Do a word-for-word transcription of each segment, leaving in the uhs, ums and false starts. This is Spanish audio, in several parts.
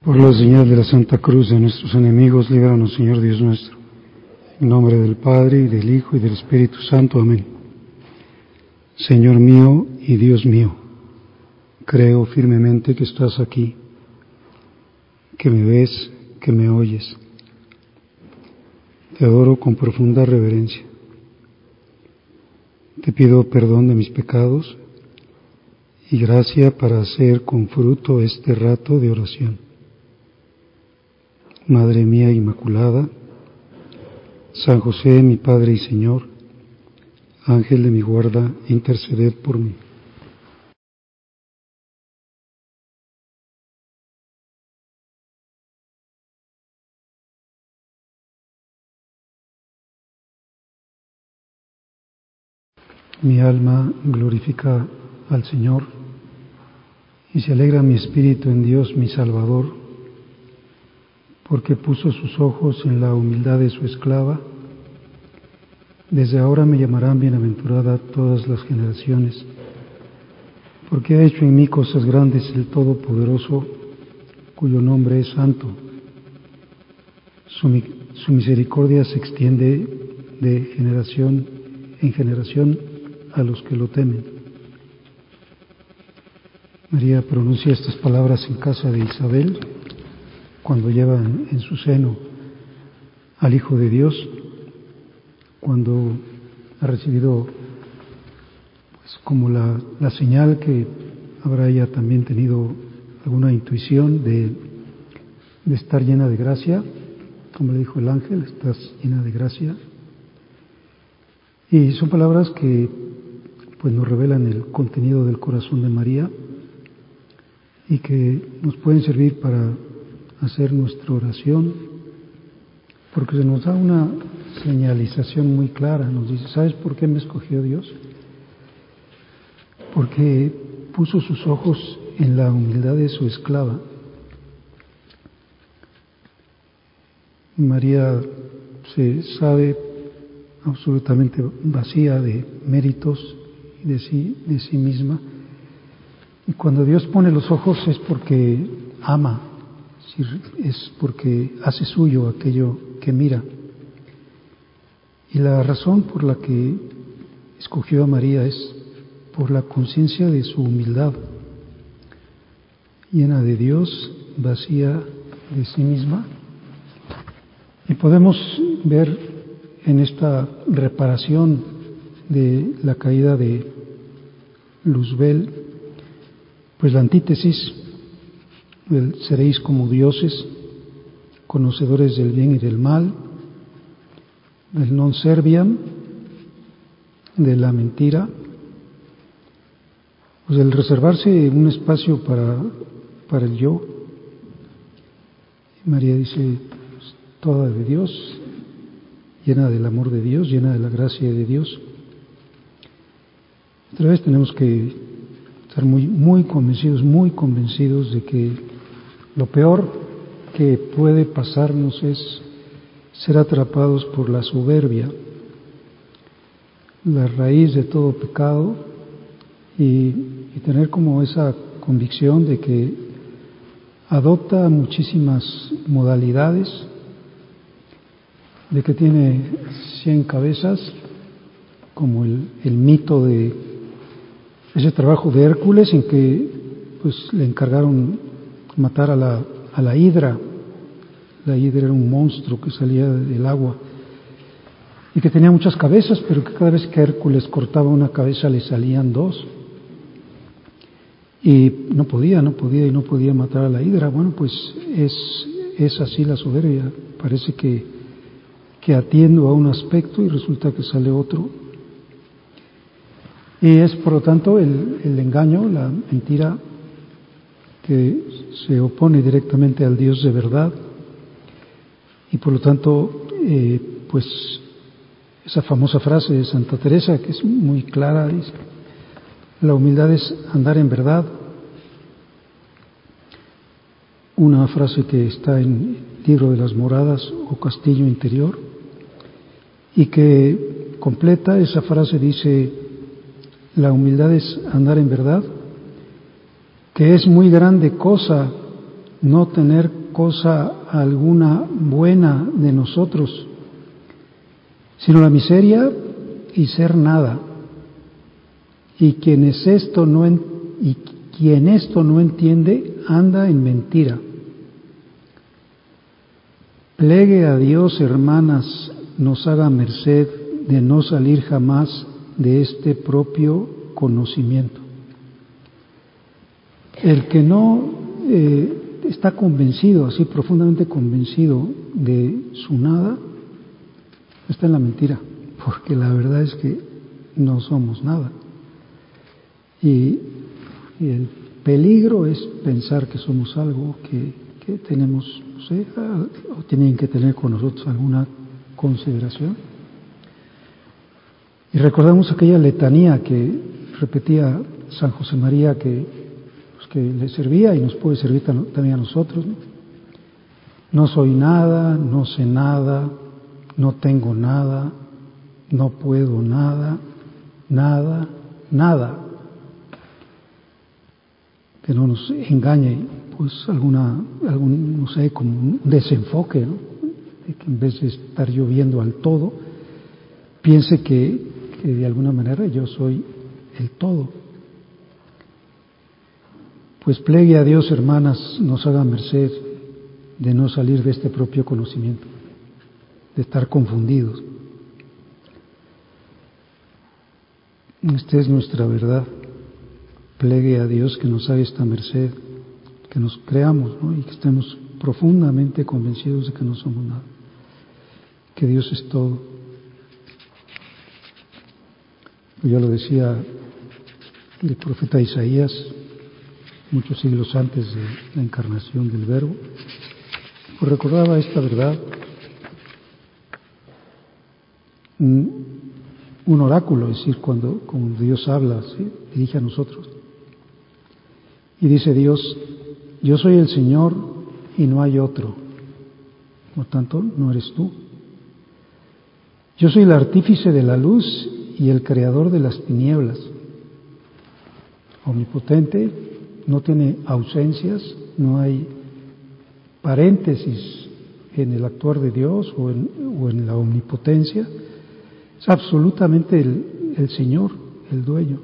Por la señal de la Santa Cruz de nuestros enemigos, líbranos, Señor Dios nuestro. En nombre del Padre, y del Hijo, y del Espíritu Santo. Amén. Señor mío y Dios mío, creo firmemente que estás aquí, que me ves, que me oyes. Te adoro con profunda reverencia. Te pido perdón de mis pecados y gracia para hacer con fruto este rato de oración. Madre mía Inmaculada, San José, mi Padre y Señor, Ángel de mi guarda, interceded por mí. Mi alma glorifica al Señor y se alegra mi espíritu en Dios mi Salvador, porque puso sus ojos en la humildad de su esclava. Desde ahora me llamarán bienaventurada todas las generaciones, porque ha hecho en mí cosas grandes el Todopoderoso, cuyo nombre es santo. Su, su misericordia se extiende de generación en generación a los que lo temen. María pronuncia estas palabras en casa de Isabel, cuando lleva en, en su seno al Hijo de Dios, cuando ha recibido pues como la, la señal que habrá ella también tenido alguna intuición de, de estar llena de gracia, como le dijo el ángel, estás llena de gracia. Y son palabras que pues nos revelan el contenido del corazón de María y que nos pueden servir para hacer nuestra oración, porque se nos da una señalización muy clara. Nos dice, ¿sabes por qué me escogió Dios? Porque puso sus ojos en la humildad de su esclava. María se sabe absolutamente vacía de méritos y de sí, de sí misma, y cuando Dios pone los ojos es porque ama, es porque hace suyo aquello que mira. Y la razón por la que escogió a María es por la conciencia de su humildad, llena de Dios, vacía de sí misma. Y podemos ver en esta reparación de la caída de Luzbel, pues la antítesis del seréis como dioses, conocedores del bien y del mal, del non serviam, de la mentira, pues el reservarse un espacio para, para el yo. María dice, pues, toda de Dios, llena del amor de Dios, llena de la gracia de Dios. Otra vez tenemos que estar muy, muy convencidos, muy convencidos de que lo peor que puede pasarnos es ser atrapados por la soberbia, la raíz de todo pecado, y, y tener como esa convicción de que adopta muchísimas modalidades, de que tiene cien cabezas, como el, el mito de ese trabajo de Hércules en que pues le encargaron matar a la, a la hidra. La hidra era un monstruo que salía del agua y que tenía muchas cabezas, pero que cada vez que Hércules cortaba una cabeza le salían dos. Y no podía, no podía y no podía matar a la hidra. Bueno, pues es, es así la soberbia. Parece que, que atiendo a un aspecto y resulta que sale otro. Y es, por lo tanto, el, el engaño, la mentira, que se opone directamente al Dios de verdad. Y por lo tanto, eh, pues esa famosa frase de Santa Teresa, que es muy clara, dice, la humildad es andar en verdad. Una frase que está en el libro de las moradas o castillo interior, y que completa esa frase, dice, la humildad es andar en verdad, que es muy grande cosa no tener cosa alguna buena de nosotros, sino la miseria y ser nada. Y quien es esto no en, y quien esto no entiende anda en mentira. Plegue a Dios, hermanas, nos haga merced de no salir jamás de este propio conocimiento. El que no eh, está convencido, así profundamente convencido de su nada, está en la mentira, porque la verdad es que no somos nada. Y, y el peligro es pensar que somos algo, que, que tenemos, no sé, o tienen que tener con nosotros alguna consideración. Y recordamos aquella letanía que repetía San José María, que, pues, que le servía y nos puede servir también a nosotros, ¿no? No soy nada, no sé nada, no tengo nada, no puedo nada, nada, nada. Que no nos engañe, pues alguna, algún, no sé, como un desenfoque, ¿no? De que en vez de estar yo viendo al todo, piense que, que de alguna manera yo soy el todo. Pues plegue a Dios, hermanas, nos haga merced de no salir de este propio conocimiento, de estar confundidos. Esta es nuestra verdad. Plegue a Dios que nos haga esta merced, que nos creamos, ¿no? Y que estemos profundamente convencidos de que no somos nada, que Dios es todo. Ya lo decía el profeta Isaías muchos siglos antes de la encarnación del Verbo, pues recordaba esta verdad, un, un oráculo, es decir, cuando, cuando Dios habla, ¿sí?, dirige a nosotros. Y dice Dios, yo soy el Señor y no hay otro, por tanto no eres tú. Yo soy el artífice de la luz y el creador de las tinieblas. Omnipotente, no tiene ausencias, no hay paréntesis en el actuar de Dios o en, o en la omnipotencia. Es absolutamente el, el Señor, el dueño.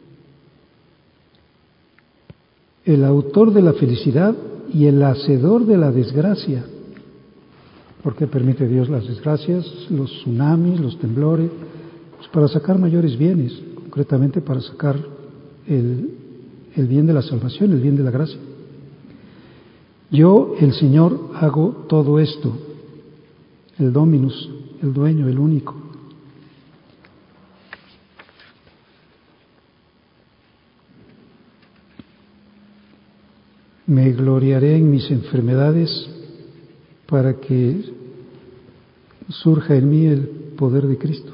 El autor de la felicidad y el hacedor de la desgracia. ¿Por qué permite Dios las desgracias, los tsunamis, los temblores? Pues para sacar mayores bienes, concretamente para sacar el, el bien de la salvación, el bien de la gracia. Yo, el Señor, hago todo esto, el Dominus, el dueño, el único. Me gloriaré en mis enfermedades para que surja en mí el poder de Cristo.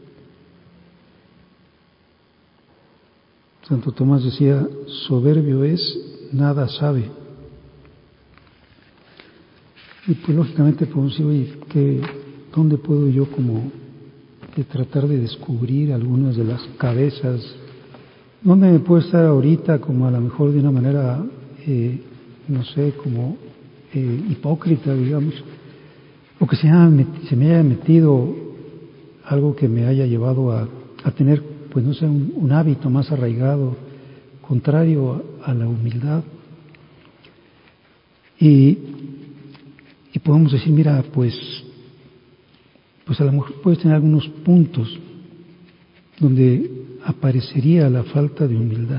Santo Tomás decía, soberbio es, nada sabe. Y pues lógicamente podemos decir, oye, ¿qué, ¿dónde puedo yo como de tratar de descubrir algunas de las cabezas? ¿Dónde me puedo estar ahorita como a lo mejor de una manera, eh, no sé, como eh, hipócrita, digamos, o que se, haya, se me haya metido algo que me haya llevado a, a tener, pues no sé, un, un hábito más arraigado, contrario a, a la humildad? Y, y podemos decir, mira, pues, pues a lo mejor puedes tener algunos puntos donde aparecería la falta de humildad.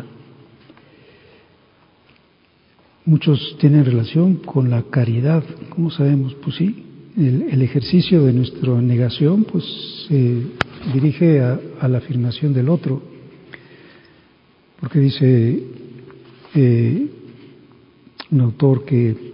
Muchos tienen relación con la caridad, ¿cómo sabemos? Pues sí, el, el ejercicio de nuestra negación pues se dirige a, a la afirmación del otro, porque dice eh, un autor que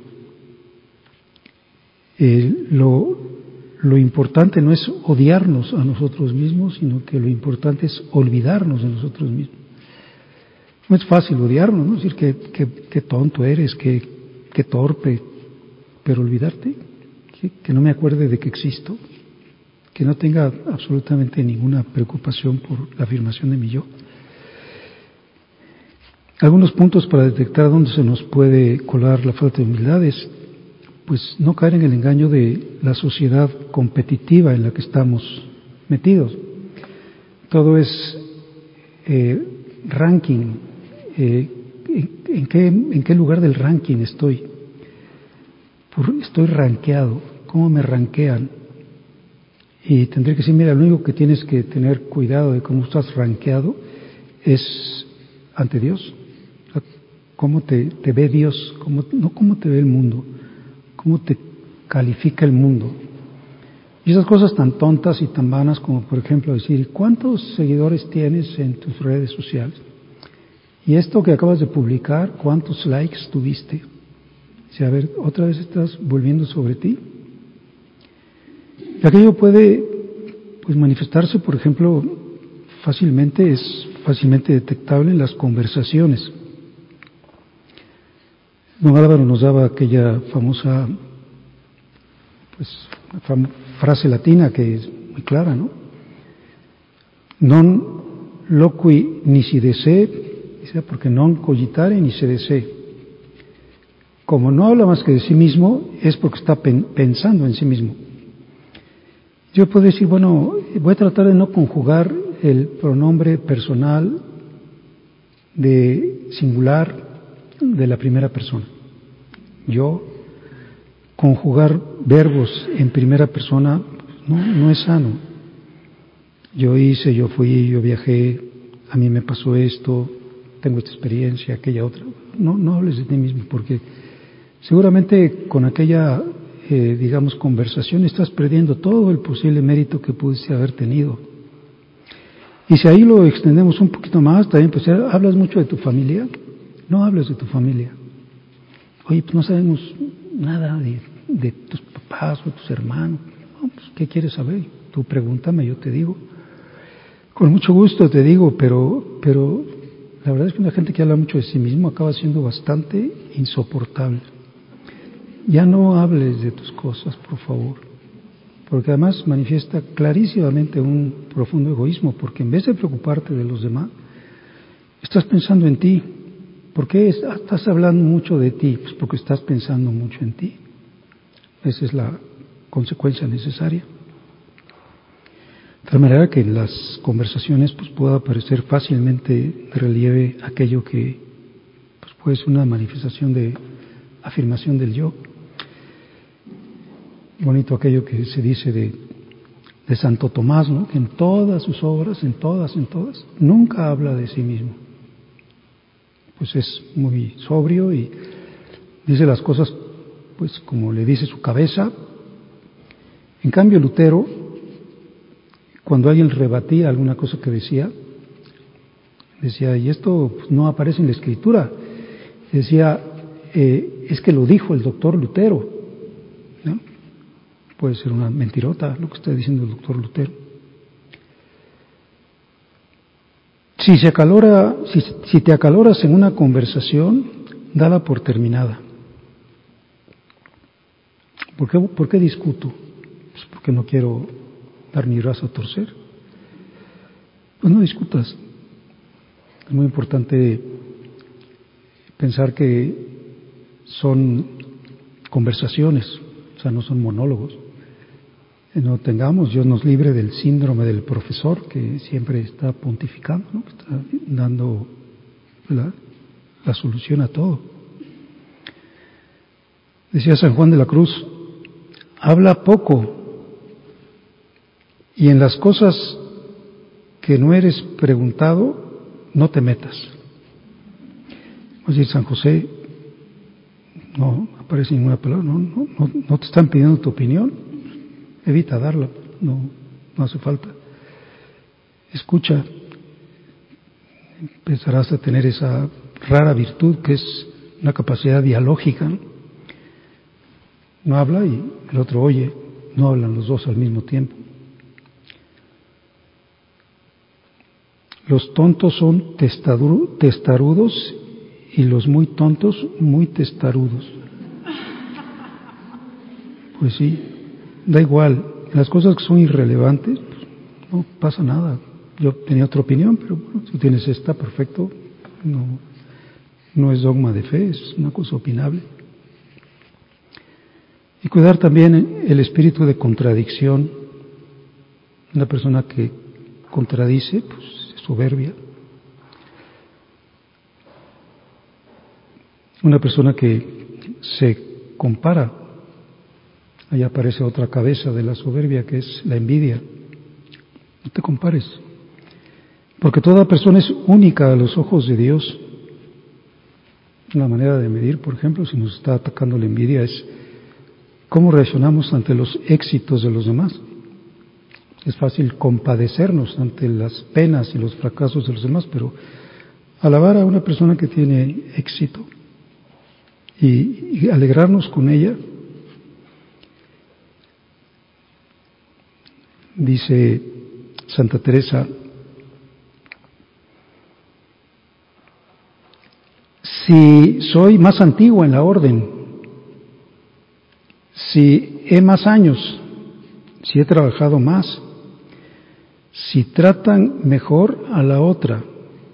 eh, lo, lo importante no es odiarnos a nosotros mismos, sino que lo importante es olvidarnos de nosotros mismos. No es fácil odiarnos, ¿no? Decir que, que, que tonto eres, que, que torpe, pero olvidarte, ¿sí? Que no me acuerde de que existo, que no tenga absolutamente ninguna preocupación por la afirmación de mi yo. Algunos puntos para detectar dónde se nos puede colar la falta de humildad es, pues, no caer en el engaño de la sociedad competitiva en la que estamos metidos. Todo es eh, ranking. Eh, en, en, qué, ¿En qué lugar del ranking estoy? Por, estoy rankeado. ¿Cómo me rankean? Y tendré que decir, mira, lo único que tienes que tener cuidado de cómo estás rankeado es ante Dios. ¿Cómo te, te ve Dios? ¿Cómo, no cómo te ve el mundo, cómo te califica el mundo. Y esas cosas tan tontas y tan vanas como, por ejemplo, decir, ¿cuántos seguidores tienes en tus redes sociales? Y esto que acabas de publicar, ¿cuántos likes tuviste? O sea, a ver, ¿otra vez estás volviendo sobre ti? Y aquello puede, pues, manifestarse, por ejemplo, fácilmente, es fácilmente detectable en las conversaciones. Don Álvaro nos daba aquella famosa, pues, fam- frase latina que es muy clara, ¿no? Non loqui nisi dese, dice, porque non cogitare ni se dese. Como no habla más que de sí mismo, es porque está pen- pensando en sí mismo. Yo puedo decir, bueno, voy a tratar de no conjugar el pronombre personal de singular de la primera persona. Yo, conjugar verbos en primera persona no, no es sano. Yo hice, yo fui, yo viajé, a mí me pasó esto, tengo esta experiencia, aquella otra. No, no hables de ti mismo, porque seguramente con aquella, eh, digamos, conversación estás perdiendo todo el posible mérito que pudiste haber tenido. Y si ahí lo extendemos un poquito más, también, pues, ¿hablas mucho de tu familia? No hables de tu familia. Oye, pues no sabemos nada de, de tus papás o tus hermanos. No, pues, ¿qué quieres saber? Tú pregúntame, yo te digo. Con mucho gusto te digo, pero, pero la verdad es que una gente que habla mucho de sí mismo acaba siendo bastante insoportable. Ya no hables de tus cosas, por favor, porque además manifiesta clarísimamente un profundo egoísmo, porque en vez de preocuparte de los demás, estás pensando en ti. ¿Por qué estás hablando mucho de ti? Pues porque estás pensando mucho en ti. Esa es la consecuencia necesaria. De tal manera que en las conversaciones, pues, pueda aparecer fácilmente de relieve aquello que, pues, puede ser una manifestación de afirmación del yo. Bonito aquello que se dice de, de Santo Tomás, ¿no? Que en todas sus obras, en todas, en todas, nunca habla de sí mismo. Pues es muy sobrio y dice las cosas, pues, como le dice su cabeza. En cambio, Lutero, cuando alguien rebatía alguna cosa que decía, decía, y esto, pues, no aparece en la Escritura, decía, eh, es que lo dijo el doctor Lutero, ¿no? Puede ser una mentirota lo que está diciendo el doctor Lutero. Si se acalora, si, si te acaloras en una conversación, dala por terminada. ¿Por qué, por qué discuto? Pues porque no quiero dar mi brazo a torcer. Pues no discutas. Es muy importante pensar que son conversaciones, o sea, no son monólogos. No tengamos, Dios nos libre del síndrome del profesor que siempre está pontificando, ¿no? Está dando la, la solución a todo. Decía San Juan de la Cruz, habla poco y en las cosas que no eres preguntado, no te metas. Es decir, San José, no aparece ninguna palabra, no, no, no, no te están pidiendo tu opinión. Evita darla, no, no hace falta. Escucha, empezarás a tener esa rara virtud que es una capacidad dialógica, ¿no? No habla y el otro oye, no hablan los dos al mismo tiempo. Los tontos son testarudos y los muy tontos muy testarudos. Pues sí. Da igual, las cosas que son irrelevantes, pues, no pasa nada. Yo tenía otra opinión, pero bueno, si tienes esta, perfecto, no, no es dogma de fe, es una cosa opinable. Y cuidar también el espíritu de contradicción. Una persona que contradice, pues es soberbia. Una persona que se compara, ahí aparece otra cabeza de la soberbia, que es la envidia. No te compares, porque toda persona es única a los ojos de Dios. Una manera de medir, por ejemplo, si nos está atacando la envidia, es cómo reaccionamos ante los éxitos de los demás. Es fácil compadecernos ante las penas y los fracasos de los demás, pero alabar a una persona que tiene éxito y, y alegrarnos con ella, dice Santa Teresa, si soy más antigua en la orden, si he más años, si he trabajado más, si tratan mejor a la otra,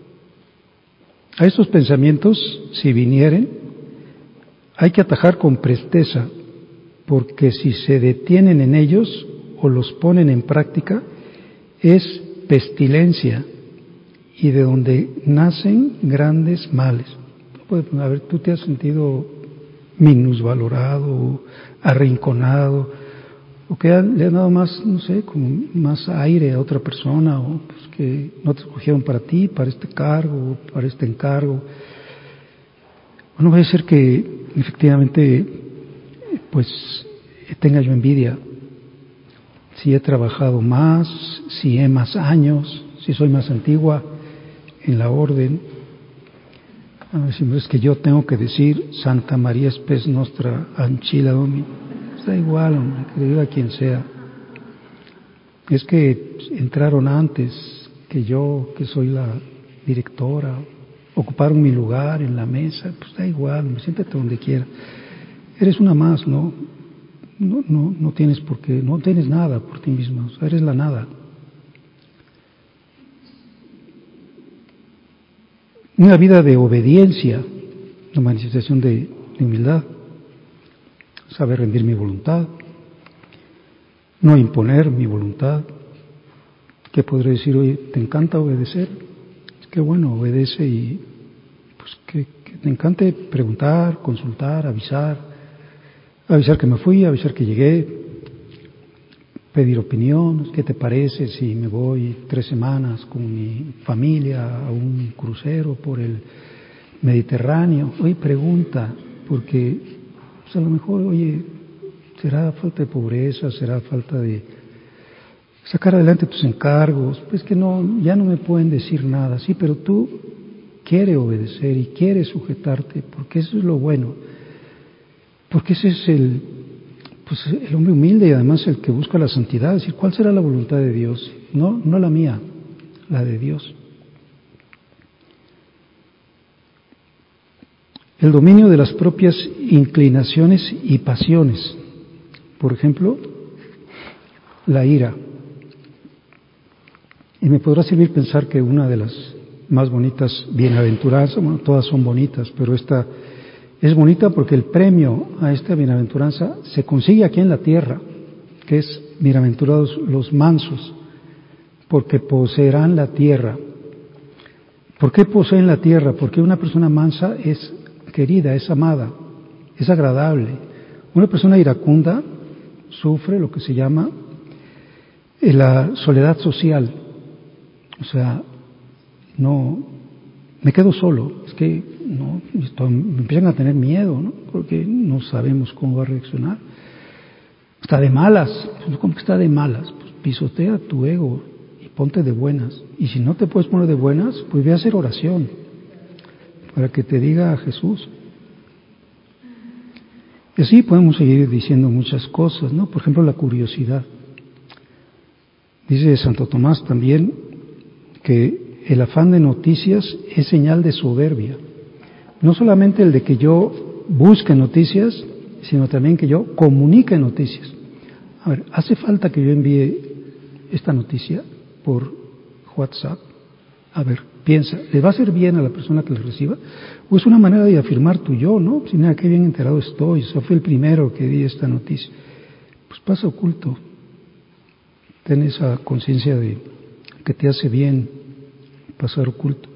a estos pensamientos, si vinieren, hay que atajar con presteza, porque si se detienen en ellos o los ponen en práctica, es pestilencia y de donde nacen grandes males. A ver, tú te has sentido minusvalorado, arrinconado, o que le han dado más, no sé, como más aire a otra persona, o pues que no te escogieron para ti, para este cargo, o para este encargo. No vaya a ser que efectivamente, pues, tenga yo envidia. Si he trabajado más, si he más años, si soy más antigua en la orden. A ver, si es que yo tengo que decir Santa María Spes Nostra Ancilla Domini. Da igual, hombre, que diga quien sea. Es que entraron antes que yo, que soy la directora, ocuparon mi lugar en la mesa, pues da igual, hombre, siéntate donde quiera. Eres una más, ¿no? No, no, no tienes por qué, no tienes nada por ti misma, o sea, eres la nada. Una vida de obediencia, una manifestación de, de humildad, saber rendir mi voluntad, no imponer mi voluntad. ¿Qué podré decir hoy? ¿Te encanta obedecer? Es que bueno, obedece y pues que, que te encante preguntar, consultar, avisar, avisar que me fui, avisar que llegué, pedir opinión, ¿qué te parece si me voy tres semanas con mi familia a un crucero por el Mediterráneo? Oye, pregunta, porque pues a lo mejor, oye, será falta de pobreza, será falta de sacar adelante tus encargos, pues que no, ya no me pueden decir nada, sí, pero tú quieres obedecer y quieres sujetarte, porque eso es lo bueno, porque ese es el, pues el hombre humilde y además el que busca la santidad, es decir, ¿cuál será la voluntad de Dios? No, no la mía, la de Dios. El dominio de las propias inclinaciones y pasiones. Por ejemplo, la ira. Y me podrá servir pensar que una de las más bonitas bienaventuranzas, bueno, todas son bonitas, pero esta es bonita porque el premio a esta bienaventuranza se consigue aquí en la tierra, que es bienaventurados los mansos, porque poseerán la tierra. ¿Por qué poseen la tierra? Porque una persona mansa es querida, es amada, es agradable. Una persona iracunda sufre lo que se llama la soledad social. O sea, no, me quedo solo, es que no, esto, me empiezan a tener miedo, ¿no? Porque no sabemos cómo va a reaccionar. Está de malas, pues, ¿cómo que está de malas? Pues pisotea tu ego y ponte de buenas. Y si no te puedes poner de buenas, pues ve a hacer oración para que te diga a Jesús. Y así podemos seguir diciendo muchas cosas, ¿no? Por ejemplo, la curiosidad. Dice Santo Tomás también que el afán de noticias es señal de soberbia. No solamente el de que yo busque noticias, sino también que yo comunique noticias. A ver, ¿hace falta que yo envíe esta noticia por WhatsApp? A ver, piensa, ¿le va a hacer bien a la persona que le reciba? ¿O es una manera de afirmar tu yo, no? Si nada, qué bien enterado estoy, o sea, fui el primero que di esta noticia. Pues pasa oculto. Ten esa conciencia de que te hace bien pasar oculto.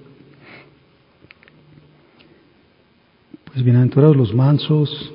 Pues bienaventurados los mansos.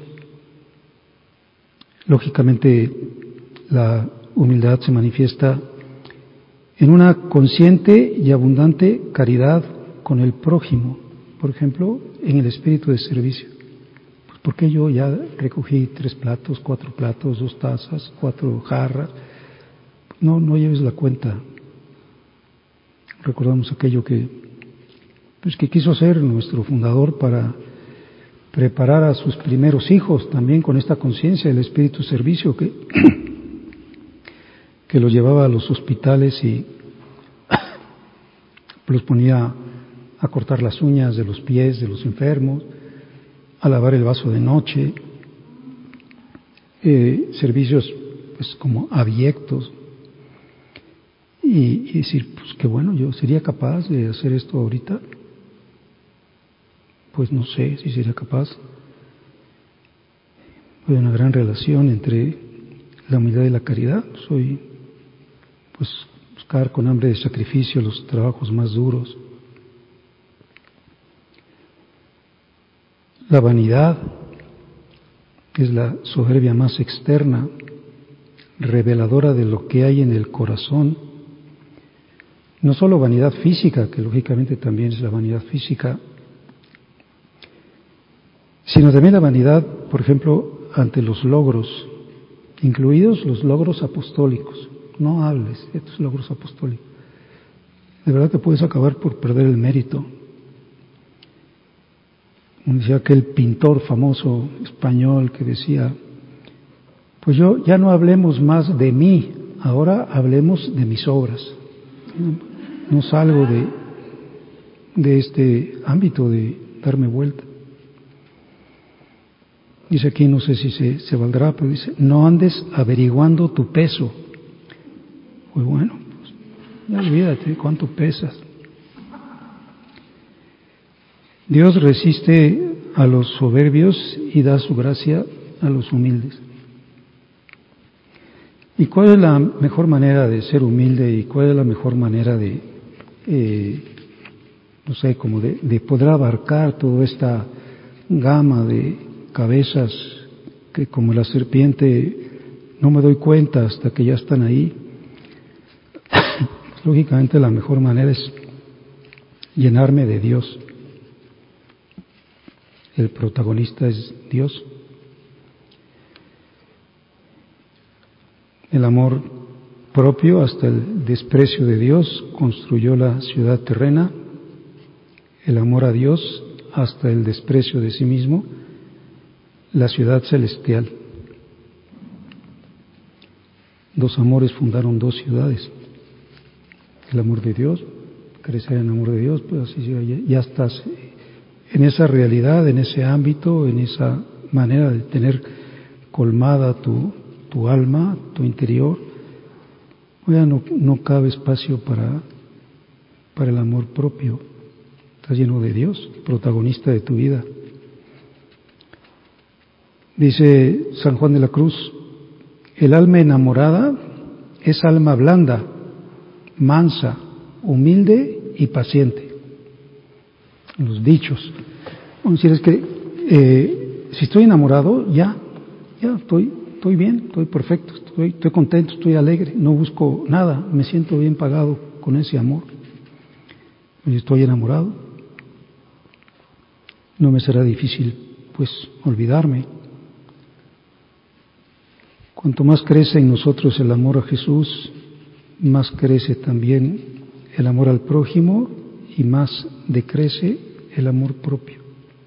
Lógicamente la humildad se manifiesta en una consciente y abundante caridad con el prójimo, por ejemplo, en el espíritu de servicio. Pues porque yo ya recogí tres platos, cuatro platos, dos tazas, cuatro jarras. No, no lleves la cuenta. Recordamos aquello que, pues que quiso hacer nuestro fundador para preparar a sus primeros hijos también con esta conciencia del espíritu de servicio que, que los llevaba a los hospitales y los ponía a cortar las uñas de los pies de los enfermos, a lavar el vaso de noche, eh, servicios pues como abyectos, y, y decir, pues que bueno, yo sería capaz de hacer esto ahorita. Pues no sé si sería capaz. Hay una gran relación entre la humildad y la caridad. Soy, pues, buscar con hambre de sacrificio los trabajos más duros. La vanidad es la soberbia más externa, reveladora de lo que hay en el corazón. No solo vanidad física, que lógicamente también es la vanidad física, sino también la vanidad, por ejemplo, ante los logros, incluidos los logros apostólicos. No hables de tus logros apostólicos. De verdad que puedes acabar por perder el mérito. Como decía aquel pintor famoso español que decía, pues yo ya no hablemos más de mí, ahora hablemos de mis obras. No salgo de, de este ámbito de darme vuelta. Dice aquí, no sé si se, se valdrá, pero dice, no andes averiguando tu peso. Pues bueno, pues, ya olvídate cuánto pesas. Dios resiste a los soberbios y da su gracia a los humildes. ¿Y cuál es la mejor manera de ser humilde y cuál es la mejor manera de, eh, no sé, como de, de poder abarcar toda esta gama de cabezas que como la serpiente no me doy cuenta hasta que ya están ahí? Lógicamente la mejor manera es llenarme de Dios. El protagonista es Dios. El amor propio hasta el desprecio de Dios construyó la ciudad terrena. El amor a Dios hasta el desprecio de sí mismo, la ciudad celestial. Dos amores fundaron dos ciudades. El amor de Dios, crecer en el amor de Dios, pues así ya, ya estás en esa realidad, en ese ámbito, en esa manera de tener colmada tu, tu alma, tu interior. Ya no, no cabe espacio para, para el amor propio. Estás lleno de Dios, protagonista de tu vida. Dice San Juan de la Cruz, el alma enamorada es alma blanda, mansa, humilde y paciente. Los dichos. Vamos a decir, es que eh, si estoy enamorado, ya, ya estoy, estoy bien, estoy perfecto, estoy, estoy contento, estoy alegre, no busco nada, me siento bien pagado con ese amor. Si estoy enamorado, no me será difícil, pues, olvidarme. Cuanto más crece en nosotros el amor a Jesús, más crece también el amor al prójimo y más decrece el amor propio.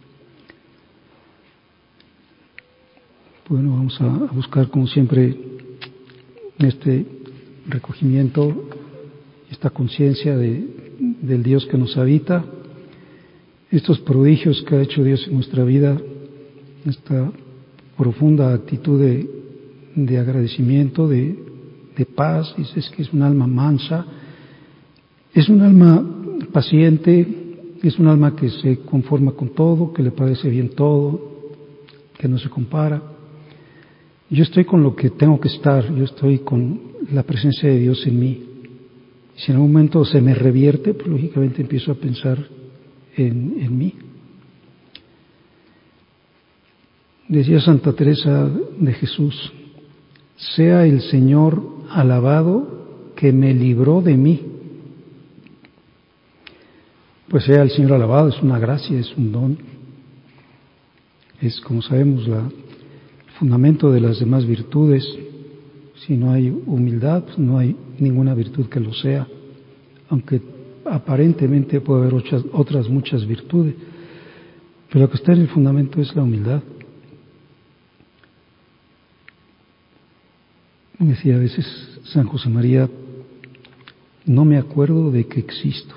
Bueno, vamos a buscar como siempre este recogimiento, esta conciencia de, del Dios que nos habita, estos prodigios que ha hecho Dios en nuestra vida, esta profunda actitud de, de agradecimiento, de, de paz. Dices que es un alma mansa, es un alma paciente, es un alma que se conforma con todo, que le parece bien todo, que no se compara. Yo estoy con lo que tengo que estar, yo estoy con la presencia de Dios en mí. Si en algún momento se me revierte, pues lógicamente empiezo a pensar en, en mí. Decía Santa Teresa de Jesús: sea el Señor alabado que me libró de mí. Pues sea el Señor alabado, es una gracia, es un don. Es, como sabemos, la, el fundamento de las demás virtudes. Si no hay humildad, pues no hay ninguna virtud que lo sea, aunque aparentemente puede haber otras, otras muchas virtudes. Pero lo que está en el fundamento es la humildad. Decía a veces San José María: no me acuerdo de que existo.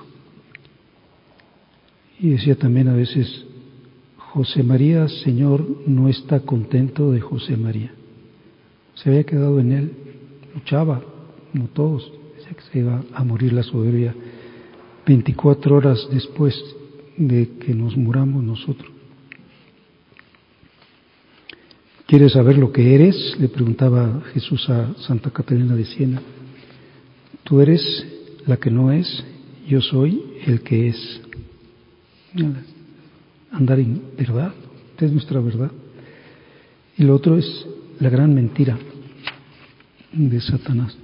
Y decía también a veces: José María, Señor, no está contento de José María. Se había quedado en él, luchaba, como todos, decía que se iba a morir la soberbia veinticuatro horas después de que nos muramos nosotros. ¿Quieres saber lo que eres?, le preguntaba Jesús a Santa Catalina de Siena. Tú eres la que no es, yo soy el que es. Andar en verdad, esta es nuestra verdad. Y lo otro es la gran mentira de Satanás.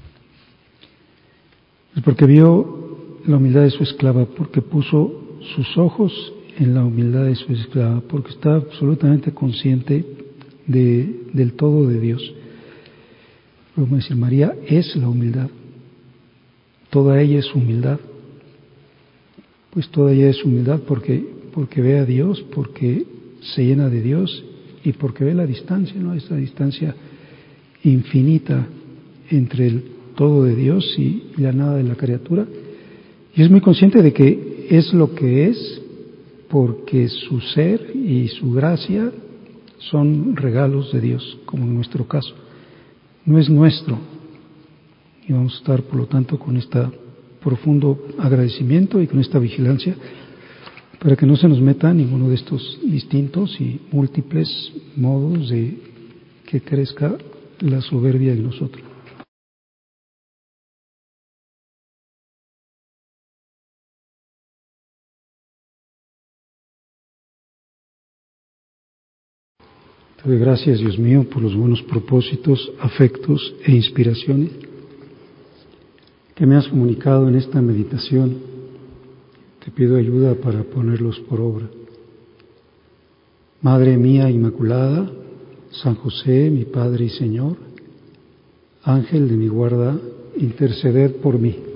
Es porque vio la humildad de su esclava, porque puso sus ojos en la humildad de su esclava, porque está absolutamente consciente de, del todo de Dios. Como decir, María es la humildad, toda ella es humildad, pues toda ella es humildad porque, porque ve a Dios, porque se llena de Dios y porque ve la distancia, ¿no? Esa distancia infinita entre el todo de Dios y la nada de la criatura, y es muy consciente de que es lo que es porque su ser y su gracia son regalos de Dios, como en nuestro caso, no es nuestro, y vamos a estar por lo tanto con este profundo agradecimiento y con esta vigilancia para que no se nos meta ninguno de estos distintos y múltiples modos de que crezca la soberbia en nosotros. Te doy gracias, Dios mío, por los buenos propósitos, afectos e inspiraciones que me has comunicado en esta meditación. Te pido ayuda para ponerlos por obra. Madre mía Inmaculada, San José, mi Padre y Señor, Ángel de mi guarda, interceded por mí.